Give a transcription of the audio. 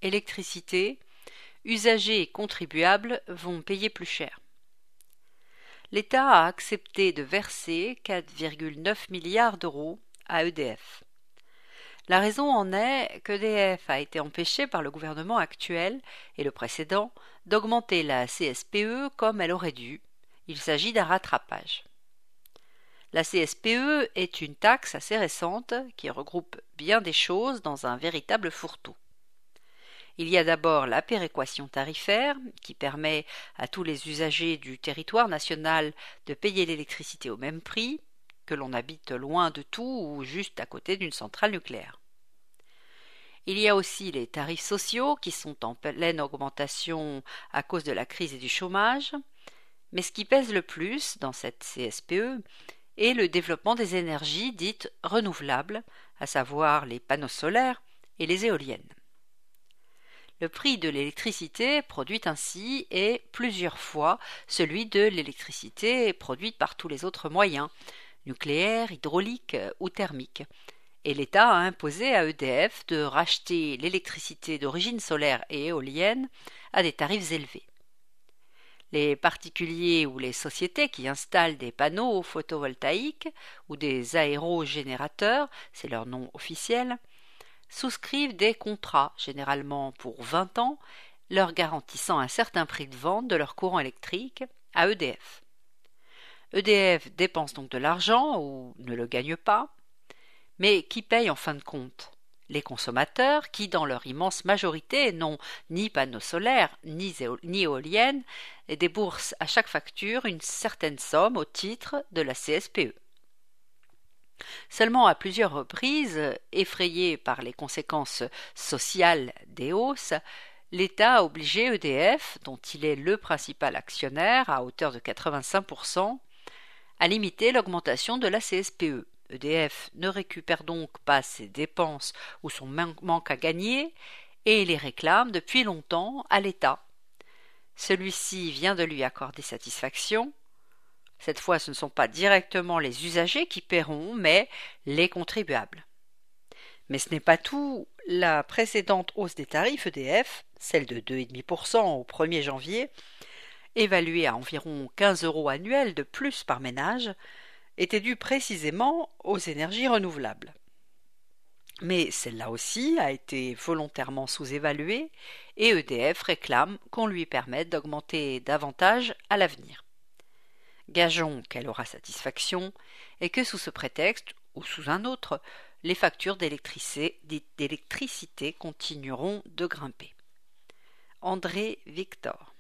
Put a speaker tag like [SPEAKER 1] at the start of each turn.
[SPEAKER 1] électricité, usagers et contribuables vont payer plus cher. L'État a accepté de verser 4,9 milliards d'euros à EDF. La raison en est qu'EDF a été empêché par le gouvernement actuel et le précédent d'augmenter la CSPE comme elle aurait dû. Il s'agit d'un rattrapage. La CSPE est une taxe assez récente qui regroupe bien des choses dans un véritable fourre-tout. Il y a d'abord la péréquation tarifaire qui permet à tous les usagers du territoire national de payer l'électricité au même prix, que l'on habite loin de tout ou juste à côté d'une centrale nucléaire. Il y a aussi les tarifs sociaux qui sont en pleine augmentation à cause de la crise et du chômage, mais ce qui pèse le plus dans cette CSPE est le développement des énergies dites renouvelables, à savoir les panneaux solaires et les éoliennes. Le prix de l'électricité produite ainsi est plusieurs fois celui de l'électricité produite par tous les autres moyens, nucléaire, hydraulique ou thermique. Et l'État a imposé à EDF de racheter l'électricité d'origine solaire et éolienne à des tarifs élevés. Les particuliers ou les sociétés qui installent des panneaux photovoltaïques ou des aérogénérateurs, c'est leur nom officiel, souscrivent des contrats, généralement pour 20 ans, leur garantissant un certain prix de vente de leur courant électrique à EDF. EDF dépense donc de l'argent ou ne le gagne pas, mais qui paye en fin de compte? Les consommateurs qui, dans leur immense majorité, n'ont ni panneaux solaires ni éoliennes et déboursent à chaque facture une certaine somme au titre de la CSPE. Seulement à plusieurs reprises, effrayé par les conséquences sociales des hausses, l'État a obligé EDF, dont il est le principal actionnaire à hauteur de 85%, à limiter l'augmentation de la CSPE. EDF ne récupère donc pas ses dépenses ou son manque à gagner et les réclame depuis longtemps à l'État. Celui-ci vient de lui accorder satisfaction. Cette fois, ce ne sont pas directement les usagers qui paieront, mais les contribuables. Mais ce n'est pas tout. La précédente hausse des tarifs EDF, celle de 2,5% au 1er janvier, évaluée à environ 15 € annuels de plus par ménage, était due précisément aux énergies renouvelables. Mais celle-là aussi a été volontairement sous-évaluée et EDF réclame qu'on lui permette d'augmenter davantage à l'avenir. Gageons qu'elle aura satisfaction et que sous ce prétexte, ou sous un autre, les factures d'électricité continueront de grimper. André Victor.